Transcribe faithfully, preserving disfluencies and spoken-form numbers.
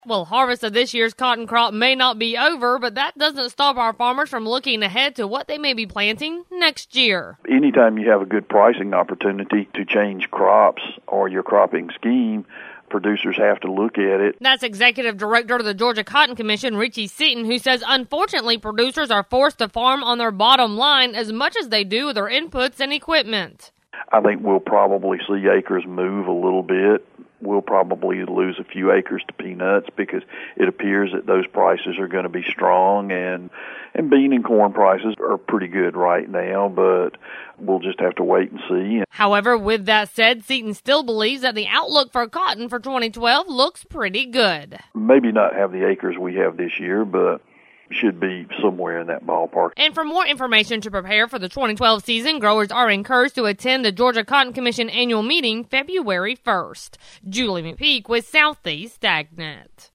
Well, harvest of this year's cotton crop may not be over, but that doesn't stop our farmers from looking ahead to what they may be planting next year. Anytime you have a good pricing opportunity to change crops or your cropping scheme, producers have to look at it. That's Executive Director of the Georgia Cotton Commission, Richie Seaton, who says unfortunately producers are forced to farm on their bottom line as much as they do with their inputs and equipment. I think we'll probably see acres move a little bit. We'll probably lose a few acres to peanuts because it appears that those prices are going to be strong, and and bean and corn prices are pretty good right now, but we'll just have to wait and see. However, with that said, Seaton still believes that the outlook for cotton for twenty twelve looks pretty good. Maybe not have the acres we have this year, but should be somewhere in that ballpark. And for more information to prepare for the twenty twelve season, growers are encouraged to attend the Georgia Cotton Commission annual meeting February first. Julie McPeak with Southeast AgNet.